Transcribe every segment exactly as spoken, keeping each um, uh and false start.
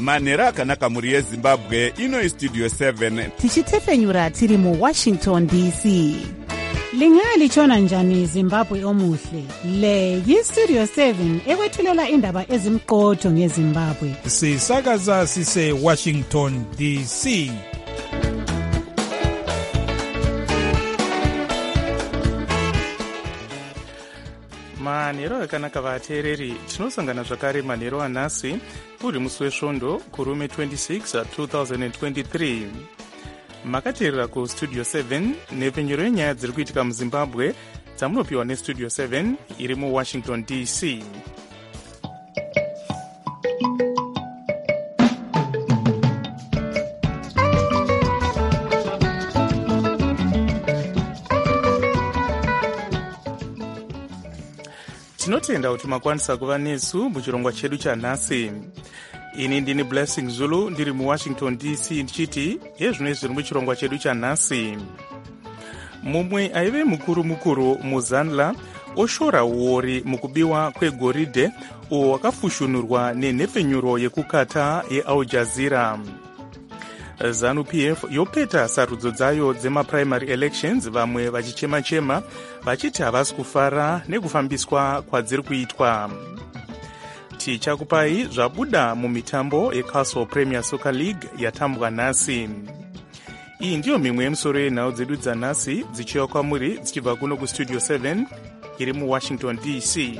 manhero akanaka mhuri yezimbabwe. Ino istudio seven tichitefenyura tiri muwashington D C. Lingalitshona njani Zimbabwe omuhle? Le yistudio seven ekwethulela indaba ezimqotho ngeZimbabwe. Sisakaza sise Washington D C. manhero akanaka vateereri, tinosangana zvakare manhero anhasi uri musi wesvondo kurume twenty-six twenty twenty-three. Makateerera kustudio seven nepfenyuro yenyaya dziri kuitika muzimbabwe dzamunopiwa nestudio seven iri muwashington D C. tinotenda kuti makwanisa kuva nesu muchirongwa chedu chanhasi. Ini ndini Blessing Zulu ndiri muwashington D C ndichiti yezvino zviri muchirongwa chedu chanhasi. Mumwe aive mukuru mukuru muzanla oshora uori mukubiwa kwegoridhe uwo wakafushunurwa nenhepfenyuro yekukata yeAl Jazeera. ZANU-P F yopeta sarudzo dzayo dzemaprimary elections, vamwe vachichema-chema vachiti havasi kufara nekufambiswa kwadziri kuitwa. Tichakupai zvabuda mumitambo yeCastle Premier Soccer League yatambwa nhasi. Iyi ndiyo mimwe yemusoro yenhau dzedu dzanhasi dzichiwa kwamuri dzichibva kuno kustudio seven iri muwashington D C.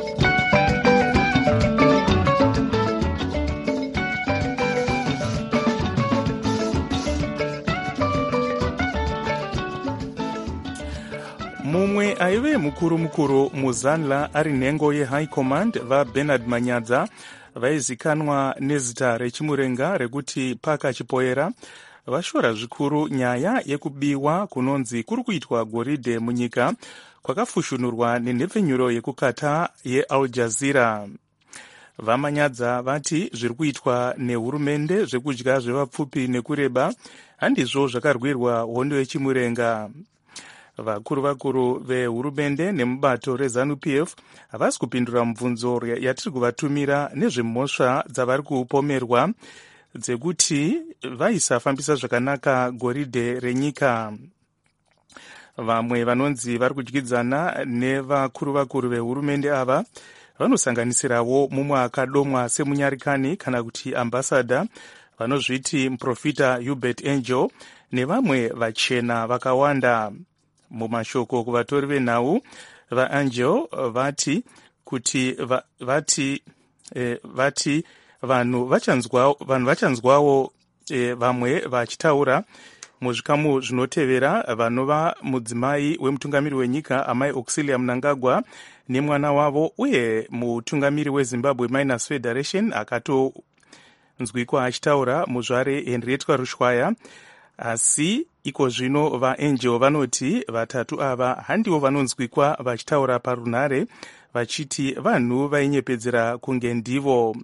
Mumwe aive mukuru mukuru muzanla ari nhengo yeHigh Command vaBernard Manyadza vaizikanwa nezita rechimurenga rekuti Paka Chipoera vashora zvikuru nyaya yekubiwa kunonzi kuri kuitwa goridhe munyika kwakafushunurwa nenhepfenyuro yekukata yeAl Jazeera. Vamanyadza vati zviri kuitwa nehurumende zvekudya zvevapfupi nekureba handizvo zvakarwirwa hondo yechimurenga. Vakuru vakuru vehurumende nemubato reZANU-P F havasi kupindura mubvunzo yatiri kuvatumira nezvemhosva dzavari kupomerwa dzekuti vaisafambisa zvakanaka goridhe renyika. Vamwe vanonzi vari kudyidzana nevakuru vakuru vehurumende ava vanosanganisirawo mumwe akadomwa semunyarikani kana kuti ambassador vanozviti muprofita Hubert Angel nevamwe vachena vakawanda. Mumashoko kuvatori venhau vaAngel vati kuti va, vati eh, vati vanhu vachanzwawo vanhu vachanzwawo eh, vamwe vachitaura muzvikamu zvinotevera vanova mudzimai wemutungamiri wenyika amai Auxilia Mnangagwa nemwana wavo uye mutungamiri weZimbabwe Miners Federation akatonzwikwa achitaura muzvare Henrietta Rushwaya. Asi iko zvino vaAngel vanoti vatatu ava handivo vanonzwikwa vachitaura parunhare vachiti vanhu vainyepedzera kunge ndivo.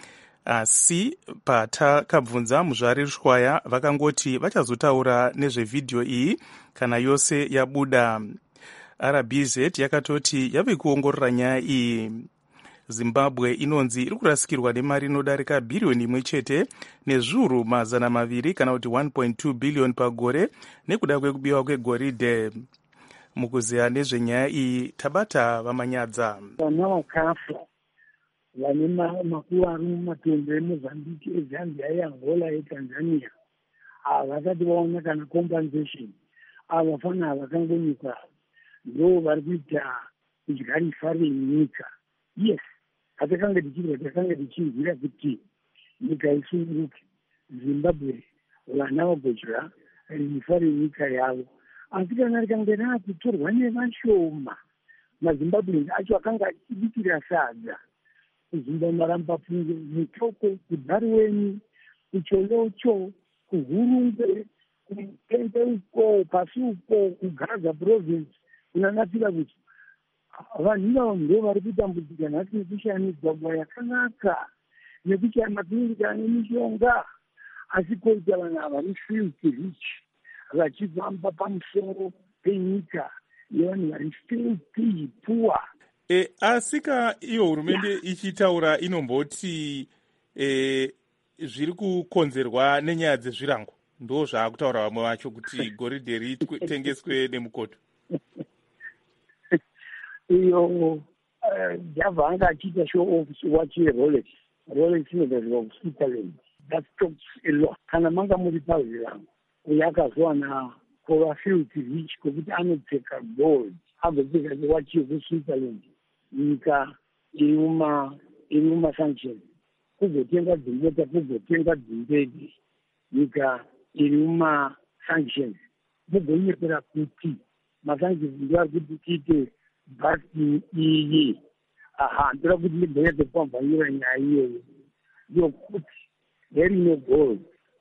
Asi patakabvunza muzvare Rushwaya vakangoti vachazotaura nezvevhidhiyo iyi kana yose yabuda. R B Z yakatoti yave kuongorora nyaya iyi. Zimbabwe inonzi iri kurasikirwa nemari inodarika bhiriyoni imwe chete nezviuru mazana maviri kana kuti one point two billion pagore nekuda kwekubiwa kwegoridhe. Mukuziya nezvenyaya iyi tabata Vamanyadza. Vana vakafa vane makuvaru mumatongo eMozambique, eZambia, eAngola, eTanzania havasati vaona kana compensation. Ava fana vakangonyika ndo vari kuita kudyarisa renyika. Yes, hatakanga tichirwa takanga tichizvira kuti nyika isunguke, Zimbabwe vana vagodya rifa renyika yavo. Asi kana rikanga raakutorwa nevashoma, maZimbabwe acho akanga achibikira sadza kuZimbabwe maramba pfungo mutoko kuDharweni kuCholocho kuHurungwe kuTende uko pasi uko kuGaza province kunanatira kuti vanhu ava ndo vari kutambudzika nhasi nekushaya migwagwa yakanaka nekushaya makiriniki ane mishonga. Asi koita vanhu ava vari filthy rich vachifamba pamusoro penyika yevanhu vari filthy poor. E, asika iyo hurumende ichitaura inomboti e, zviri kukonzerwa nenyaya dzezvirango, ndo zvaakutaura vamwe vacho kuti goridhe ritengeswe nemukoto. iyo Java anga achiita show off watch yeRolex. Rolex inogadzirwa kuSwitzerland. That talks a lot. Kana manga muri pazvirango uye akazowana Coverfield Rich kwekuti anopfeka gold agopfeka watch yekuSwitzerland, nyika iri muma iri mumasanctions, kuzotenga dzimota, kuzotenga dzindege, nyika iri mumasanctions, mugonyepera kuti masanctions ndoari kuti tiite bhasi iyi. Aha, ndoda kuti ndibheke pamvanyira nyaya iyoyo yokuti herino gold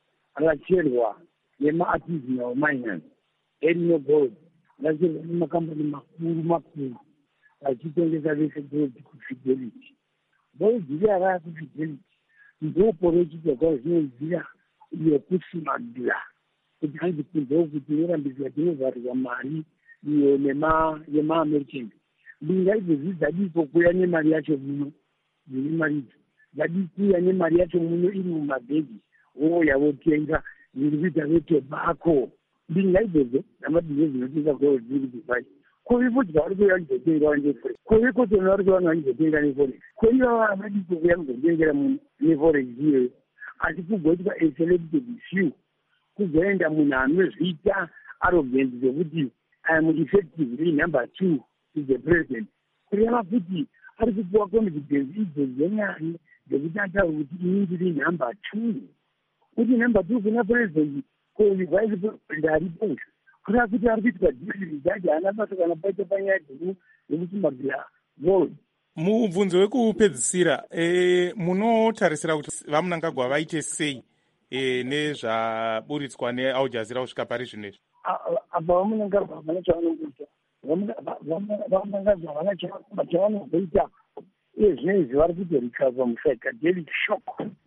akacherwa nemaartisanal miners, herino gold akacherwa nemakambani makuru makuru achitengesa vese gold kufidelity. Gold iyara kufidelity ndopo rechitogwa zvinonzira yokusimagila kuti hanzi kunzoo kuti norambiswa tinovharirwa mari iyo yemaamerican. Ndinga idzi dzidzadiko kuya nemari yacho muno, dzine mari idzi dzadi kuya nemari yacho muno iri mumabhegi woya wotenga zviri kuita vetobako. Ndinga idzodzo namadinge dzinotenga gold dziri kuvai kuvi futi vari kuya vachizotenga neforex, kuvi kotona vari kuya vanhu vachizotenga neforex, kuiva avadiko kuya kuzotengera muno neforex iyoyo. Asi kugoitwa a selected few, kuzoenda munhu anozviita arrogant zvekuti I am effectively number two to the president. Kureva kuti ari kupuwa confidence idzo dzenyaya dzekuti ataura kuti ini ndiri number two. Kuti number two kuna president ko vice president aripo. Kureva kuti ari kuitwa diri dzaje haana basa kana paita panyaya dzekusimagila gold. Mubvunzo wekupedzisira, e, munotarisira kuti vamunangagwa vaite sei e, nezvaburitswa neAl Jazeera kusvika pari zvino? Apa vamunangagwa vana chavanongoita, vamunangagwa vana chavanongoita, iye zvinezvi vari kutorikava musychedelic shock.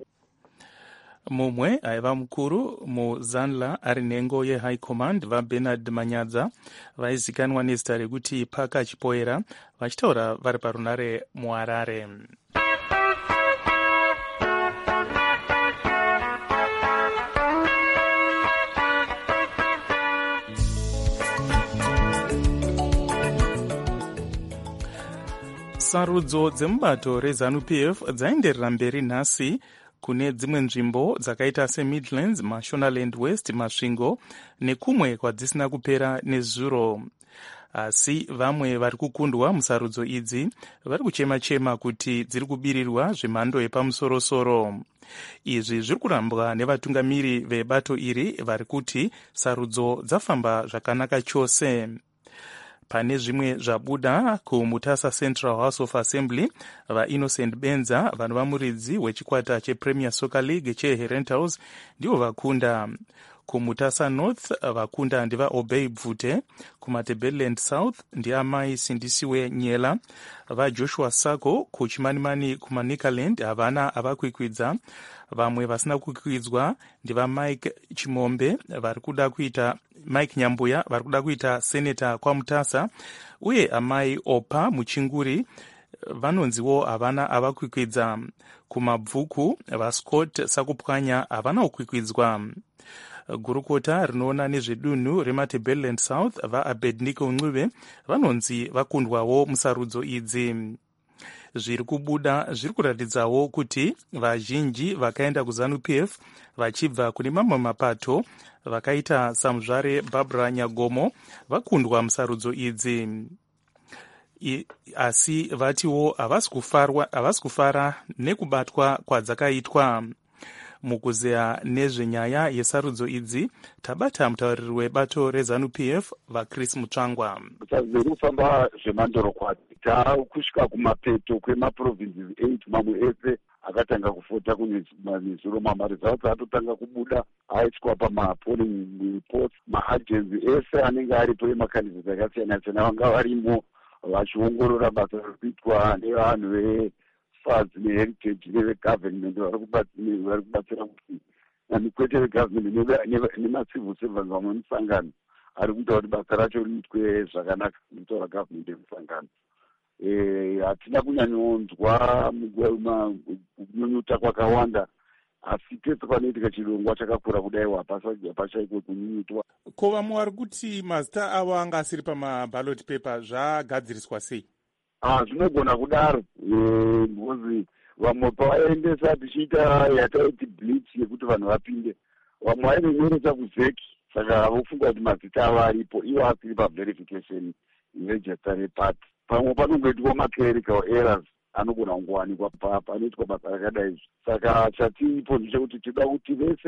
Mumwe aiva mukuru muZanla ari nhengo yeHigh Command vaBernard Manyadza vaizikanwa nezita rekuti Paka Chipoera vachitaura vari parunare muHarare. Sarudzo dzemubato reZANU-P F dzaenderera mberi nhasi kune dzimwe nzvimbo dzakaita seMidlands, Mashonaland West, Masvingo nekumwe kwadzisina kupera nezuro. Asi vamwe vari kukundwa musarudzo idzi vari kuchema-chema kuti dziri kubirirwa zvemhando yepamusorosoro. Izvi zviri kurambwa nevatungamiri vebato iri vari kuti sarudzo dzafamba zvakanaka chose. Pane zvimwe zvabuda kuMutasa Central House of Assembly, vaInnocent Benza vanova muridzi wechikwata chePremier Soccer League cheHerentals ndivo vakunda. KuMutasa North vakunda ndiva Obey Bvute, kuMatabeleland South ndiamai Sindisiwe Nyela, vaJoshua Sako kuChimanimani kuManikaland havana avakwikwidza. Vamwe vasina kukwikwidza ndiva Mike Chimombe vari kuda kuita Mike Nyambuya vari kuda kuita seneta kwaMutasa, uye amai Opa Muchinguri vanonziwo havana avakwikwidza. KuMabvuku vaScott Sakupwanya havana kukwikwidzwa. Gurukota rinoona nezvedunhu reMatabeleland South vaAbednego Ncube vanonzi vakundwawo musarudzo idzi. Zviri kubuda zviri kuratidzawo kuti vazhinji vakaenda kuZANU-P F vachibva kune mamwe mapato vakaita samuzvare Barbara Nyagomo vakundwa musarudzo idzi. I, asi vatiwo havasi kufara nekubatwa kwadzakaitwa. Mukuzeya nezvenyaya yesarudzo idzi tabata mutauriri webato reZANU-P F vaChris Mutsvangwa. Zviri kufamba zvemandorokwati takusvika kumapeto kwemaprovinces eight, mamwe ese akatanga kufota kunezuro, mamari dzawo dzatotanga kubuda aitwa pamapolling reports. Maagency ese anenge aripo emakandidates akasiyana siyana vanga varimo vachiongorora basa riri kuitwa nevanhu ve funds neheritage nevegovernment vari kubatsira kuti nani kwete vegovernment nemacivil servants vamwe musangano ari kuita kuti basa racho riitwe zvakanaka kutaura government yemusangano. Hatina kunyanyonzwa kunyunyuta kwakawanda asi pese panoitika chirongwa chakakura kudaiwa pachaiko kunyunyutwa. Ko vamwe vari kuti mazita avo anga asiri pamaballot paper zvagadziriswa sei? Ah, zvinogona kudaro because vamwe pavaendesa tichiita yataiti blitz yekuti vanhu vapinde, vamwe vainonyoresa kuzeki, saka vofunga kuti mazita avo aripo ivo asiri paverification register repati. Pamwe panongoitwa maclerical errors anogona kungowanikwa panoitwa basa rakadai. Saka chatipo ndechekuti tinoda kuti vese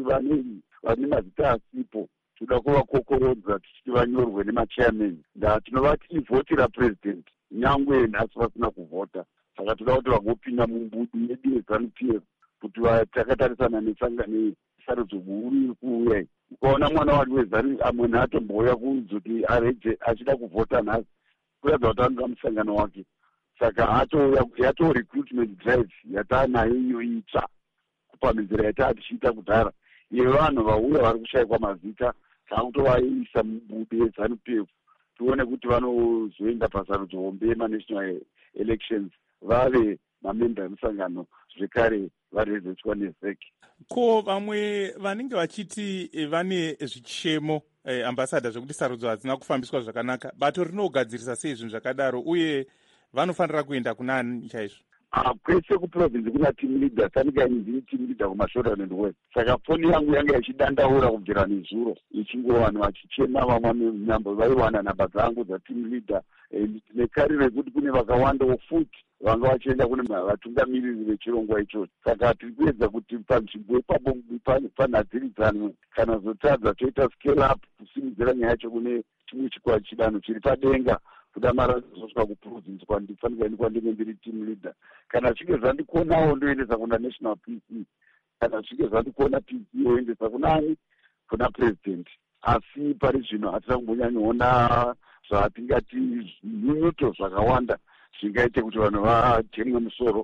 vane mazita asipo tinoda kuvakokorodza tichiti vanyorwe nemachairman. Nda tinovati ivhotera president nyangwe nhasi vasina kuvhota. Saka toda kuti vagopinda mumbudu yedu yeZANU P F kuti takatarisana nesarudzo guru iri kuuya. Ukaona mwana wari wezanu amwe nhaatombouya kuzoti areje achida kuvhota nhasi kuratidza kuti anga musangano wake. Saka yato recruitment drive yataanayo iyo itsva kupamhidzira yataa tichiita kudhara. Iye vanhu vauya vari kushayikwa mazita taakutovaisa mubudu yeZANU P F tione kuti vanozoenda pasarudzo hombe yemanational elections vave mamemba emusangano zvekare varezetswa nezeki. Ko vamwe vanenge vachiti vane zvichemo eh, ambasada zvekuti sarudzo hadzina kufambiswa zvakanaka, bato rinogadzirisa sei zvinhu zvakadaro uye vanofanira kuenda kunani chaizvo? Ah, kwese kuprovince kuna team leader, tanika ndini team leader kumashoda and west. Saka foni yangu yanga ichidandaura kubvira nezuro ichingo vanhu vachichema vamwe nyambo vaiwana namba dzangu dza team leader nekarire kuti kune vakawanda wofuti vanga vachienda kune vatungamiriri vechirongwa ichocho. Saka tiri kuedza kuti panzvimbo ipapo panhadziridzanwe kana zotadza toita scale up kusimudzira nyaya yacho kune chimwe chikwata chidanho chiri padenga kuda mara zosvika kuprovince kwandifanira ini kwandinge ndiri team leader. Kana zvichinge zvandikonawo ndoendesa kuna national P C, kana zvichinge zvandikona P C oendesa kunani kuna president. Asi pari zvino hatina kumbonyanyoona zvatingati nyunyuto zvakawanda zvingaite kuti vanhu vajemwe musoro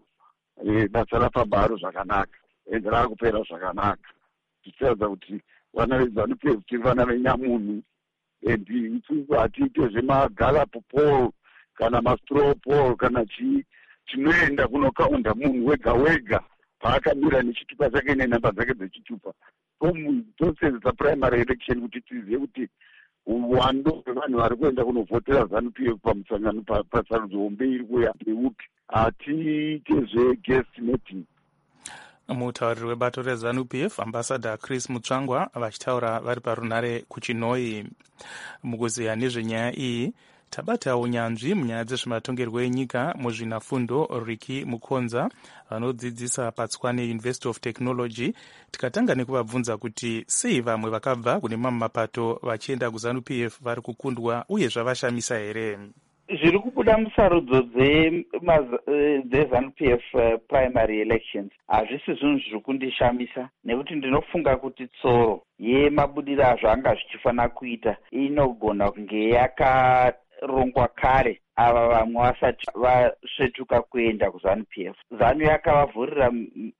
basa rapabharo zvakanaka ende rava kupera zvakanaka. Tichiratidza kuti vana veZANU P F tiri vana venyamunhu and hatiite zvemagallop poll kana mastraw poll kana chii. Tinoenda kunokaunda munhu wega wega paakamira nechitupa chake nenhamba dzake dzechitupa. Tosenzesa primary election kuti tizive kuti uwando hwevanhu vari kuenda kunovhotera ZANU P F pamusangano pasarudzo hombe iri kuya neupi. Hatiite zveguest meeting. Mutauriri webato reZANU P F ambassador Chris Mutsvangwa vachitaura vari parunare kuChinoi. Mukuziya nezvenyaya iyi tabatawo unyanzvi munyaya dzezvematongerwo enyika muzvinafundo Ricky Mukonza vanodzidzisa paTswane University of Technology. Tikatanga nekuvabvunza kuti sei vamwe vakabva kune mamwe mapato vachienda kuZANU P F vari kukundwa uye zvavashamisa here. Zviri kubuda musarudzo dzeZANU P F primary elections hazvisi zvinhu zviri kundishamisa nekuti ndinofunga kuti tsoro yemabudiro azvo anga zvichifanira kuita inogona kunge yakarongwa kare ava vamwe vasati vasvetuka kuenda kuZANU P F. ZANU yakavavhurira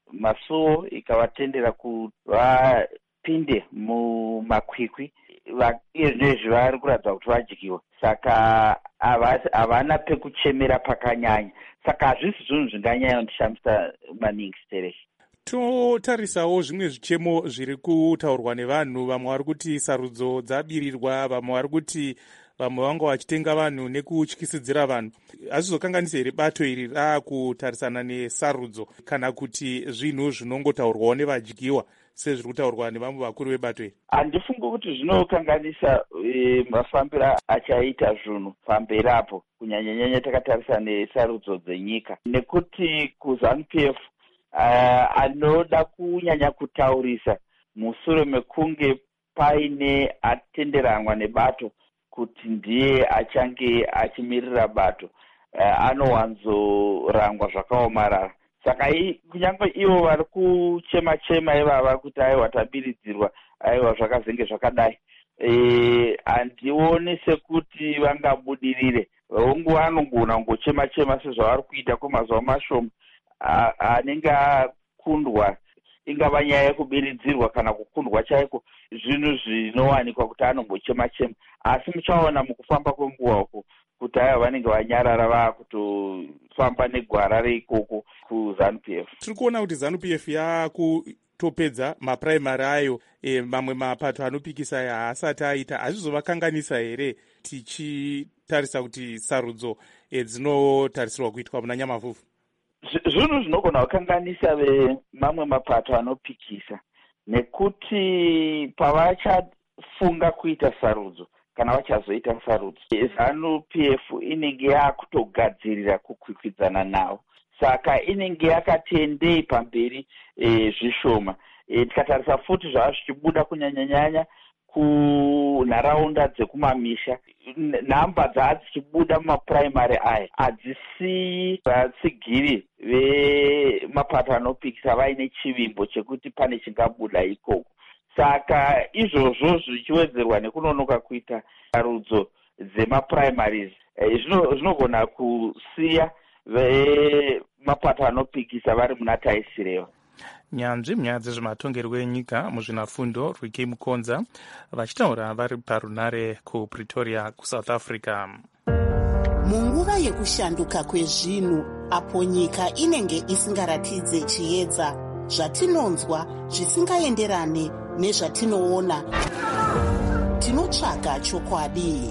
masuo ikavatendera kuti vapinde mumakwikwi izvezvi vari kuratidza kuti vadyiwa. Saka havana pekuchemera pakanyanya. Saka hazvisi zvinhu zvinganyanya kundishamisa maningi stereki. Totarisawo zvimwe zvichemo zviri kutaurwa nevanhu. Vamwe vari kuti sarudzo dzabirirwa, vamwe vari kuti vamwe vanga vachitenga vanhu nekutyisidzira vanhu. Hazvizokanganisa here bato iri raakutarisana nesarudzo kana kuti zvinhu zvinongotaurwawo nevadyiwa sezviri kutaurwa nevamwe vakuru vebato iri? Handifungi kuti zvinokanganisa e, mafambiro achaita zvinhu pamberi apo kunyanyanyanya takatarisa nesarudzo dzenyika, nekuti kuZANU P F uh, anoda kunyanya kutaurisa mushure mekunge paine atenderanwa nebato kuti ndiye achange achimirira bato uh, anowanzorangwa zvakaomarara. Saka kunyange ivo vari kuchema chema ivava kuti aiwa tabiridzirwa aiwa zvakazenge zvakadai, handioni sekuti vangabudirire. Vongu anogona kungochema chema sezvavari kuita kwemazuva mashoma anenge akundwa, ingava nyaya yekubiridzirwa kana kukundwa chaiko, zvinhu zvinowanikwa kuti anongochema chema. Asi muchaona mukufamba kwenguva uku kuti aiwa vanenge vanyarara vakutoziva kufamba negwara reikoko kuzanu P F. Tiri kuona kuti zanu P F yakutopedza mapuraimari ayo, e, mamwe mapato anopikisa aya haasati aita. Hazvizovakanganisa here tichitarisa kuti sarudzo e, dzinotarisirwa kuitwa muna Nyamavhuvhu? Zvinhu zvinogona kukanganisa vemamwe mapato anopikisa, nekuti pavachafunga kuita sarudzo kana vachazoita sarudzo, zanu P F inenge yakutogadzirira kukwikwidzana navo, saka inenge yakatendei pamberi e, zvishoma. E, tikatarisa futi zvava zvichibuda kunyanyanyanya kunharaunda dzekumamisha, nhamba dzava dzichibuda mumapuraimari aya hadzisi vatsigiri vemapato anopikisa vaine chivimbo chekuti pane chingabuda ikoko. Saka izvozvo zvichiwedzerwa nekunonoka kuita sarudzo dzemapuraimaries, zvinogona kusiya vemapato anopikisa vari muna taisireva. Nyanzvi munyaya dzezvematongerwo enyika muzvinafundo Rwike Mukonza vachitaura vari parunare kuPretoria kuSouth Africa. Munguva yekushanduka kwezvinhu, apo nyika inenge isingaratidze chiedza, zvatinonzwa zvisingaenderane nezvatinoona, tinotsvaga chokwadi.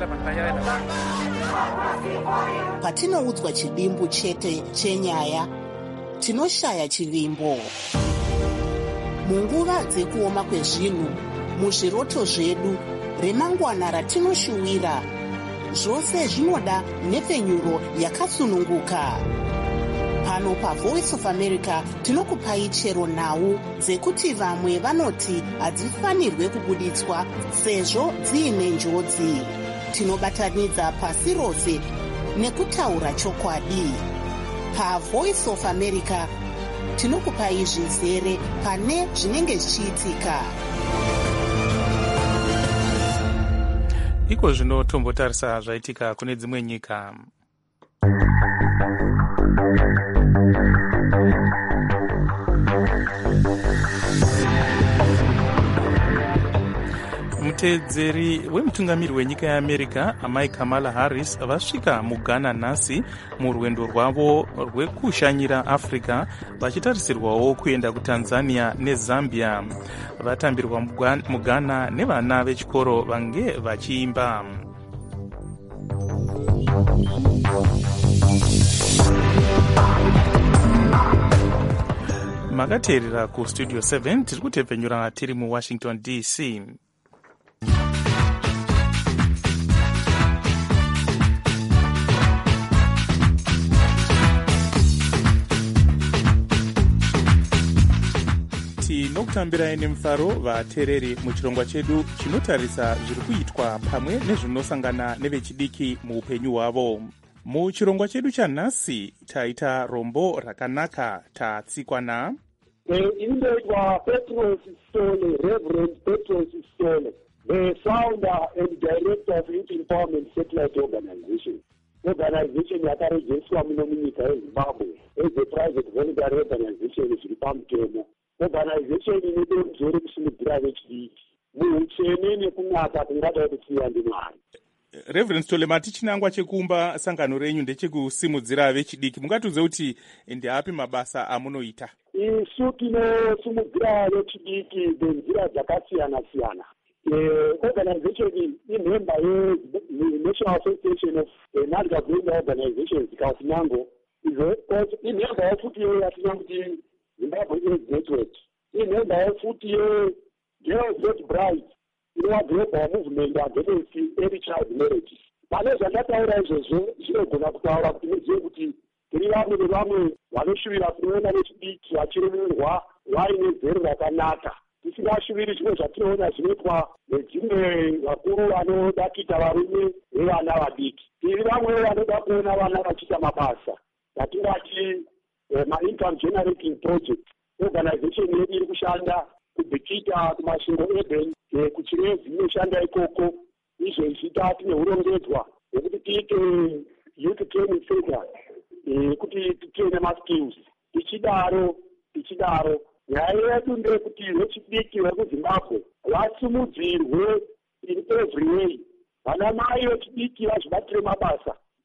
Patinoudzwa chidimbu chete chenyaya, tinoshaya chivimbo. Munguva dzekuoma kwezvinhu, muzviroto zvedu, remangwana ratinoshuwira, zvose zvinoda nhepfenyuro yakasununguka. Pano paVoice of America tinokupai chero nhau dzekuti vamwe vanoti hadzifanirwe kubuditswa sezvo dziine njodzi. Tinobatanidza pasi rose nekutaura chokwadi. PaVoice of America tinokupai zvizere pane zvinenge zvichiitika. Iko zvino tombotarisa zvaitika kune dzimwe nyika. Mutedzeri wemutungamiri wenyika yeAmerica amai Kamala Harris vasvika muGhana nhasi murwendo rwavo rwekushanyira Africa, vachitarisirwawo kuenda kuTanzania neZambia. Vatambirwa muGhana nevana vechikoro vange vachiimba. Makateerera kustudio seven, tiri kutepfenyura tiri muWashington D C. Tinokutambirai nemufaro vateereri muchirongwa chedu chinotarisa zviri kuitwa pamwe nezvinosangana nevechidiki muupenyu hwavo. Muchirongwa chedu chanhasi taita rombo rakanaka tatsikwa na inoitwa Petros Stole, Reverend Petros Stole, the founder and director of Youth Empowerment Satellite Organization. Organization yakarejiswa muno munyika yeZimbabwe as a private voluntary organization zviri pamutemo. Organization inoite muzoro kusimudzira vechidiki muutsvene nekunaka kungada kutsiya ndiMwari. Reverend Stole, tichinangwa chekuumba sangano renyu ndechekusimudzira vechidiki, mungatiudze kuti ndeapi mabasa amunoita? Isu tinosimudzira vechidiki nenzira dzakasiyana siyana. Organization imemba yeNational Association of Non-Governmental Organizations Kasinango, imemba yefuti yatinoti Zimbabwe AIDS Network, imemba yefuti yeGirls Get Bright, inowa global movement against early child marriage. Pane zvandataura izvozvo zvinogona kutaura kuti muzive kuti tiri vamwe nevamwe vanoshuvira kunoona vechidiki vachiremerwa vaine zero rakanaka, tisingashuviri zvimwe zvatinoona zvinoitwa nedzimwe vakuru vanoda kuita varume nevana vadiki. Tiri vamwe vanoda kuona vana vachiita mabasa atingati ma-income generating project. Organization yedu iri kushanda kubhikita kumasvingo urban kuchirezi inoshanda ikoko, izvo ichita tine urongedzwa hwekuti tiite youth training center kuti titraine maskills. Tichidaro tichidaro nyaya yedu ndeyekuti vechidiki vekuZimbabwe vasumudzirwe in every way. Vana mai vechidiki vazvibatire mabasa, vana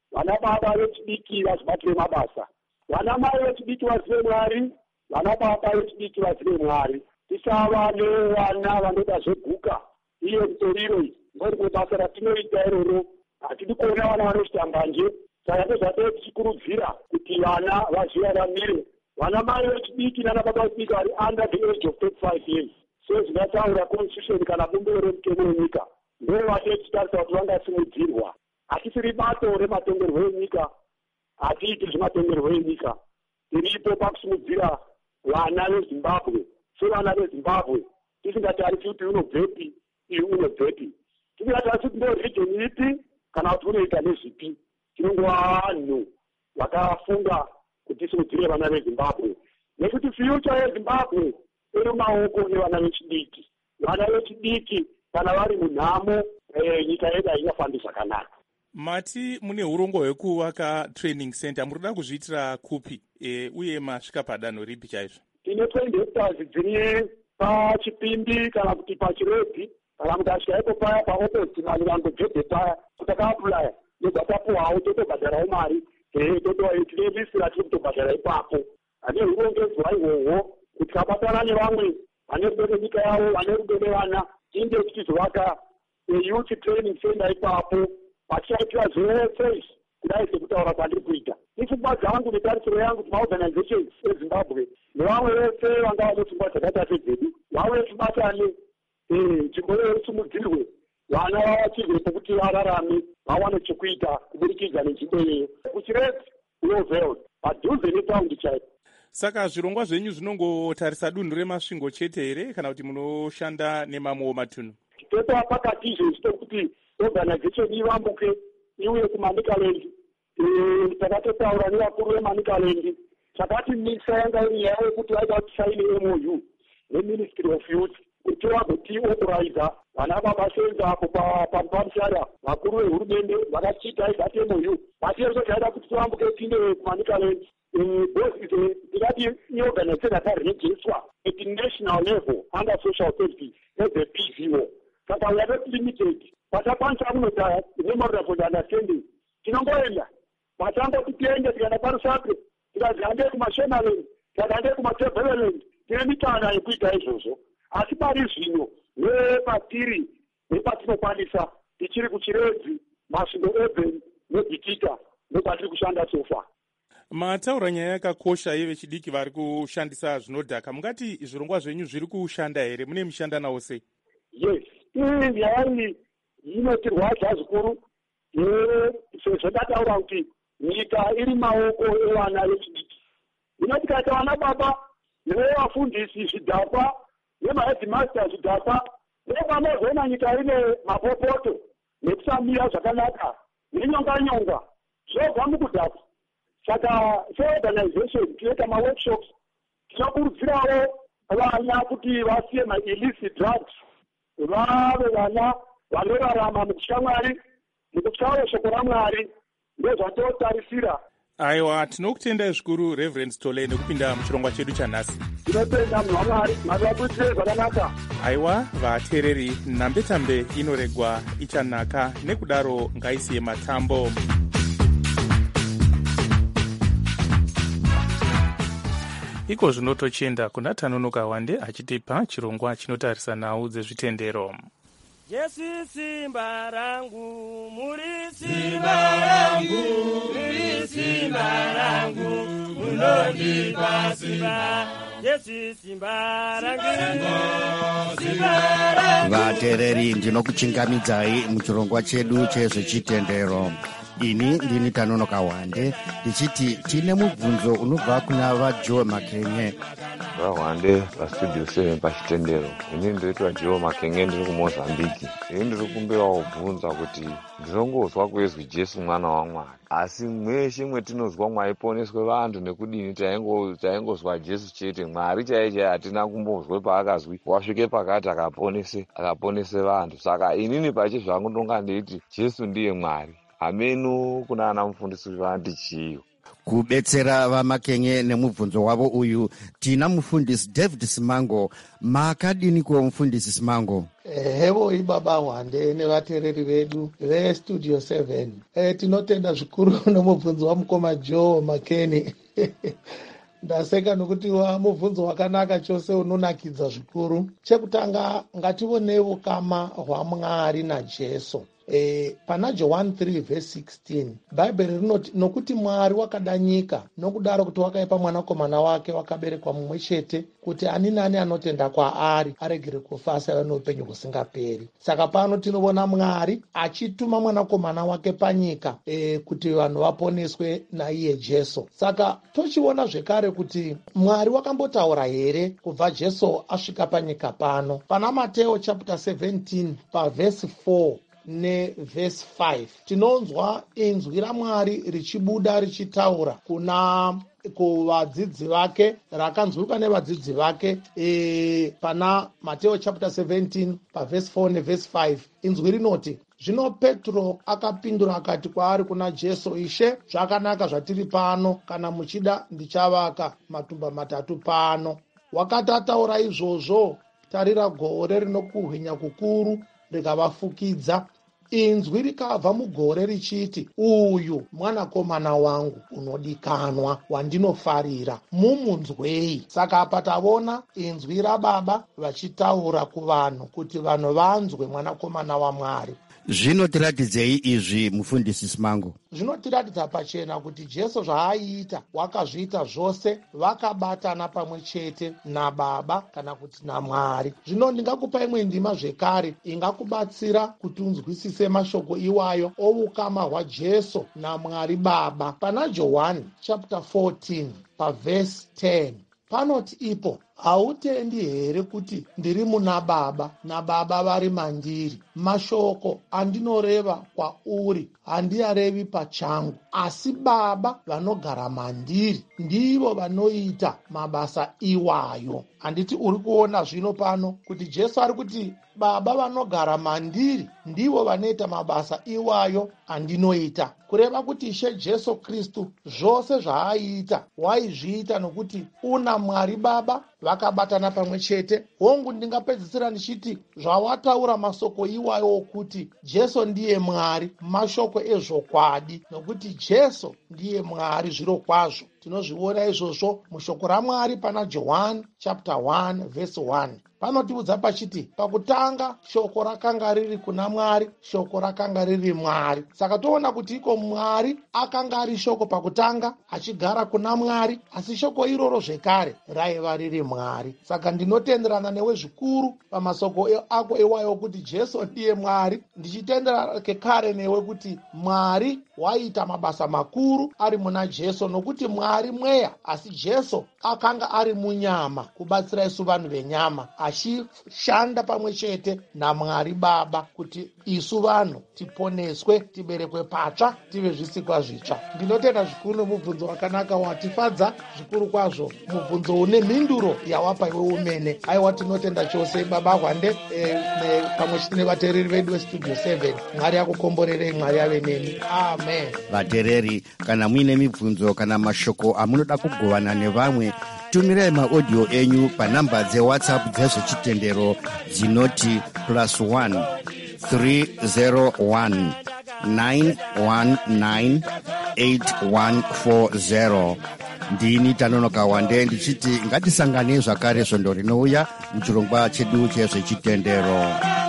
baba vechidiki vazibatire mabasa, vana mai vechidiki vazive Mwari, vana baba vechidiki vazive Mwari. Tisava nevana vanoda zveguka iye mutoriro iyi ngori basa ratinoita iroro. Hatidi kuona vana vanoita mbanje, saka ndozvatee tichikurudzira kuti vana vazviraramire. Vana mai vechidiki nana baba vechidiki vari under the age of thirty-five years. So zvinotaura constitution kana bumbiro remutemo wenyika ndo vatee tichitarisa kuti vangasimudzirwa. Hatisiri bato rematongerwo enyika, hatiiti zvematongerwo enyika. Tiripo pakusimudzira vana veZimbabwe sevana veZimbabwe, tisingatarisi kuti unobvepi iye unobvepi. Tisingatarisi kuti ndo region ipi kana kuti unoita nezvipi. Tinongova vanhu vakafunga kuti tisimudzire vana veZimbabwe, nekuti future yeZimbabwe iri mumaoko evana vechidiki. Vana vechidiki kana vari munhamo, nyika yedu haingafambi zvakanaka. Mati mune urongo hwekuvaka training center, muri kuda kuzviitira kupi e, uye masvika padanho ripi chaizvo? Tine twenty hectares dziri pachipindi kana kuti pachiredhi, kana kuti asvika ipo paya paopposite malingango gedhe paya kutakaapulaya yobva tapuwawo totobhadharawo mari tine lisi ratiri kutobhadhara ipapo. Hane urongedzwa ihwohwo kuti kabatana nevamwe vane rudo nenyika yavo, vane rudo nevana, inde tichizovaka youth training center ipapo pachichaitira zvese kudai sekutaura kwandiri kuita. Ipfungwa dzangu netarisiro yangu kuti maorganizations eZimbabwe nevamwe vese vanga vane pfungwa dzakaita sedzedu vauye tibatane, nzvimbo iyo isimudzirwe, vana vavachirwepo kuti vararame vawane chekuita kuburikidza nenzvimbo iyoyo. Kuchiredzi unovheld padhuze netaundi chaipo. Saka zvirongwa zvenyu zvinongotarisa dunhu remasvingo chete here kana kuti munoshanda nemamwewo matunhu? Titoita pakati izvo zvichitokuti organization ivambuke iuye kuManicaland. Takatotaura nevakuru veManicaland, takati misa yanga iri yavo kuti vaida kusaine M O U neMinistry of Youth kuti vagoti authorize vana vabasenza apo pamusara. Vakuru vehurumende vakachita izati M O U matiezo taida kuti tivambuke tiende kuManicaland. Tikati iorganization yakarejiswa at national level under social safety as a P V O. Saka we are not limited. Patapanta kunota memorandum of understanding. Tinongoenda matangoti tiende tikana parusape tikagande kuMashonaland tikagande kumaTebeleland tine mitana yekuita izvozvo. Asi pari zvino nepatiri nepatinokwanisa tichiri kuchiredzi masvingo urban nebhitita nepatiri kushanda sofa. Mataura nyaya yakakosha yevechidiki vari kushandisa zvinodhaka. Mungati zvirongwa zvenyu zviri kushanda here? Mune mishanda nawo sei? Yes, iyi nyaya iyi inotirwadza zvikuru. Sezvo ndataura kuti nyika iri maoko evana vechidiki. Hino tikaita vana baba nevafundisi zvidhakwa nemaheadmaster zvidhakwa, nepanozoona nyika ine mapopoto nekusamira zvakanaka nenyonga-nyonga, zvinobva mukudhakwa. Saka seorganization tinoita maworkshops, tinokurudzirawo vana kuti vasiye ma-illicit drugs, vave vana vanorarama mukutya Mwari, mukutyawo shoko raMwari. Ndozvatotarisira. Aiwa, tinokutendai zvikuru Reverend Stole nekupinda muchirongwa chedu chanhasi. Tinotenda munhu waMwari, Mwari vakuitire zvakanaka. Aiwa, vateereri, nhambe-tambe inoregwa ichanaka, nekudaro ngaisiye matambo. Iko zvinotochenda kuna Tanonoka Wande achitipa chirongwa chinotarisa nhau dzezvitendero. Jesu simba rangu, muri simba rangu, muri simba rangu, munondipa simba. Jesu simba rangu, simba rangu. Vateereri, ndinokuchingamidzai muchirongwa chedu chezvechitendero. Ini ndini Tanonoka Wande ndichiti tine mubvunzo unobva kuna vaJoe Makenye. Vahwande pastudio seven pachitendero. Ini ndoitwa Joe Makenye, ndiri kuMozambique. Ini ndiri kumbira kubvunza kuti ndinongozwa kuizwi Jesu mwana waMwari, asi mweshe mwetinozwa mwaiponeswe vantu nekudini taingozwa Jesu chete. Mwari chaiye chaiye hatina kumbozwe paakazwi wasvike pakati akaponese akaponese vantu. Saka inini pache zvangu ndonga ndeiti Jesu ndiye Mwari. Amenu kuna ana mufundisi vanti chiyo. Kubetsera vamakenge nemubvunzo wavo uyu tina mufundisi David Simango. Makadiniko mufundisi Simango? Hevo ibaba Wande nevatereri vedu vestudio seven. E, tinotenda zvikuru nemubvunzo wamukoma Joe Makeni. Ndaseka nokuti wa mubvunzo wakanaka chose unonakidza zvikuru. Chekutanga ngatione ukama hwaMwari naJesu. E, pana John three verse sixteen Bible rinoti nokuti Mwari wakada nyika nokudaro kuti wakaipa mwanakomana wake wakaberekwa mumwe chete kuti ani nani anotenda kwaari aregere kufa asi ave noupenyu husingaperi. Saka pano tinoona Mwari achituma mwanakomana wake panyika e, kuti vanhu vaponeswe naiye Jesu. Saka tochiona zvekare kuti Mwari wakambotaura here kubva Jesu asvika panyika pano. Pana Mateo chapter seventeen pa verse four neverse five tinonzwa inzwi raMwari richibuda richitaura kuna kuvadzidzi vake, rakanzwika nevadzidzi vake e, pana Mateo chapter seventeen pa verse four neverse five. Inzwi rinoti, zvino Petro akapindura akati kwaari kuna Jesu, Ishe, zvakanaka zvatiri pano, kana muchida ndichavaka matumba matatu pano. Wakati ataura izvozvo, tarira gore rinokuhwinya kukuru rikavafukidza. Inzwi rikabva mugore richiti, uyu mwanakomana wangu unodikanwa wandinofarira, mumunzwei. Saka apa tavona inzwi raBaba vachitaura kuvanhu kuti vanhu vanzwe mwanakomana waMwari. Zvinotiratidzei izvi mufundisi Simango? Zvinotiratidza pachena kuti Jesu zvaaita wakazviita zvose vakabatana pamwe chete naBaba kana kuti naMwari. Zvino ndingakupa imwe ndima zvekare ingakubatsira kuti unzwisise mashoko iwayo oukama hwaJesu naMwari Baba. Pana John chapter fourteen pa verse ten panoti ipo, hautendi here kuti ndiri muna Baba naBaba vari mandiri? Mashoko andinoreva kwauri handiarevi pachangu, asi Baba vanogara mandiri ndivo vanoita mabasa iwayo. Handiti uri kuona zvino pano kuti Jesu ari kuti Baba vanogara mandiri ndivo vanoita mabasa iwayo andinoita, kureva kuti Ishe Jesu Kristu zvose zvaaita waizviita nokuti una Mwari Baba vakabatana pamwe chete. Hongu ndingapedzisira ndichiti zvawataura masoko iwayo okuti Jesu ndiye Mwari mashoko ezvokwadi, nokuti Jesu ndiye Mwari zviro kwazvo. Tinozviona izvozvo mushoko raMwari pana John chapter one verse one. Panotiudza pachiti, pakutanga shoko rakanga riri kuna Mwari, shoko rakanga riri Mwari. Saka toona kuti iko Mwari akanga ari shoko pakutanga achigara kuna Mwari, asi shoko iroro zvekare raiva riri Mwari. Saka ndinotenderana newe zvikuru pamasoko ako iwayo kuti Jesu ndiye Mwari. Ndichitendera kekare newe kuti Mwari waita mabasa makuru ari muna Jesu, nokuti Mwari mweya asi Jesu akanga ari munyama kubatsira isu vanhu venyama, achishanda pamwe chete naMwari Baba kuti isu vanhu tiponeswe, tiberekwe patsva, tive zvisikwa zvitsva. Ndinotenda zvikuru nomubvunzo wakanaka watifadza zvikuru kwazvo, mubvunzo une mhinduro yawapa iwe umene. Aiwa, tinotenda chose Baba Wande e, pamwe chete nevateereri vedu vestudio seven. Mwari akukomborerei, Mwari ave nemi. Amen. Vateereri, kana muine mibvunzo kana mashoko amunoda kugovana nevamwe, tumirai maaudio enyu panhamba dzewhatsapp dzezvechitendero dzinoti plus one three zero one nine one nine eight one four zero. Ndini Tanonoka Wande ndichiti ngatisanganei zvakare svondo rinouya muchirongwa chedu chezvechitendero.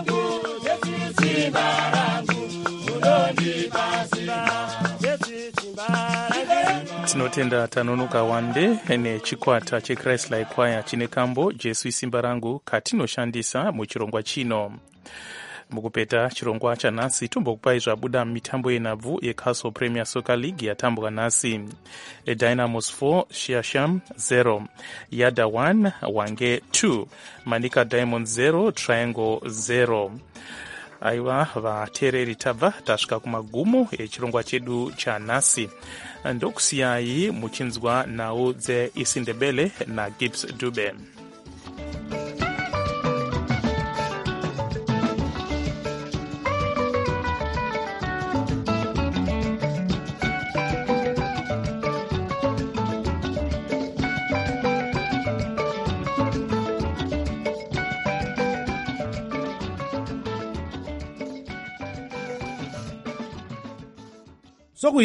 Tinotenda Tanonoka Wande nechikwata cheChrist Like Choir chine kambo Jesu isimba rangu katinoshandisa muchirongwa chino. Mukupeta chirongwa chanhasi tombokupai zvabuda mitambo yenhabvu yeCastle Premier Soccer League yatambwa nhasi. Dynamos four Shiasham zero, Yada one Wange two, Manika Diamond zero, Triangle zero. Aiwa, vateereri tabva tasvika kumagumo echirongwa chedu chanhasi. Ndokusiyai muchinzwa nhau dzeIsindebele naGibbs Dube.